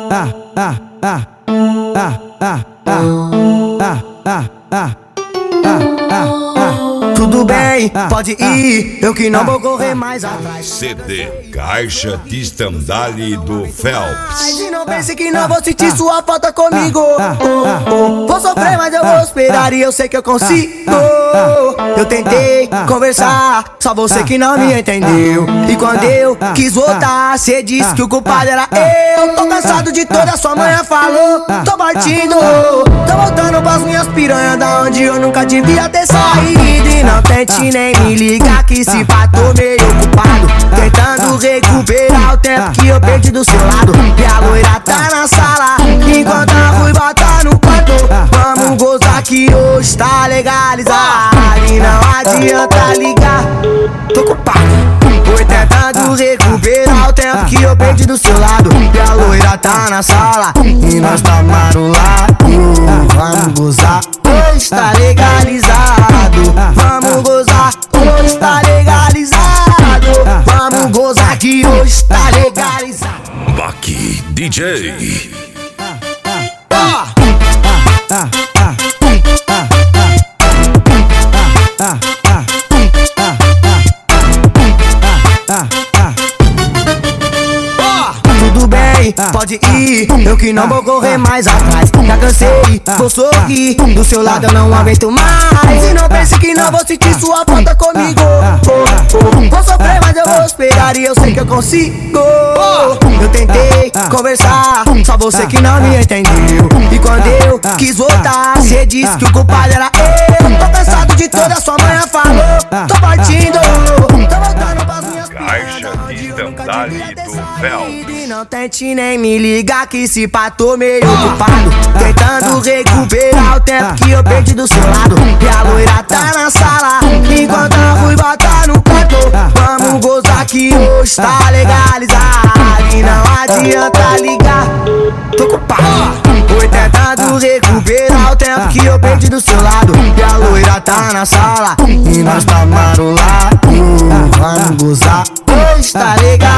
Tudo bem, pode ir, eu que não vou correr mais atrás. CD Caixa de Estandale do Phelps. E não pense que não vou sentir sua falta comigo. Vou sofrer, mas eu vou esperar e eu sei que eu consigo. Eu tentei conversar, só você que não me entendeu. E quando eu quis voltar, cê disse que o culpado era eu. Tô cansado de toda sua manhã falou. Tô partindo, tô voltando pras minhas piranhas, da onde eu nunca devia ter saído. E não tente nem me ligar, que se pá tô meio ocupado, tentando recuperar o tempo que eu perdi do seu lado. E a loira tá na sala, enquanto a ruiva tá no quarto. Vamos gozar que hoje tá legalizado. E não adianta ligar, tô ocupado, foi tentando recuperar o tempo que eu perdi do seu lado. E a loira tá na sala, e nós tá marolado. Vamos gozar, hoje tá legalizado. Vamos gozar, hoje tá legalizado. Vamos gozar que hoje tá legalizado. Baki DJ. Tudo bem, pode ir, eu que não vou correr mais atrás. Já cansei, vou sorrir, do seu lado eu não aguento mais. E não pense que não vou sentir sua falta comigo. Vou sofrer, mas eu vou esperar e eu sei que eu consigo. Eu tentei conversar, só você que não me entendeu. E quando eu quis voltar, cê disse que o culpado era eu. Tô cansado de toda sua manhã falou. Tô partindo, tô voltando pras minhas Caixa de Estandale do Phelps. e não tente nem me ligar, que se pá tô meio ocupado, tentando recuperar o tempo que eu perdi do seu lado. E a loira tá na sala, enquanto a ruiva tá no quarto. Vamos gozar que hoje tá legalizado. E não adianta ligar, tô ocupado, foi tentando recuperar o tempo que eu perdi do seu lado. E a loira tá na sala, e nós tá marolado. Vamos gozar, hoje tá legalizado.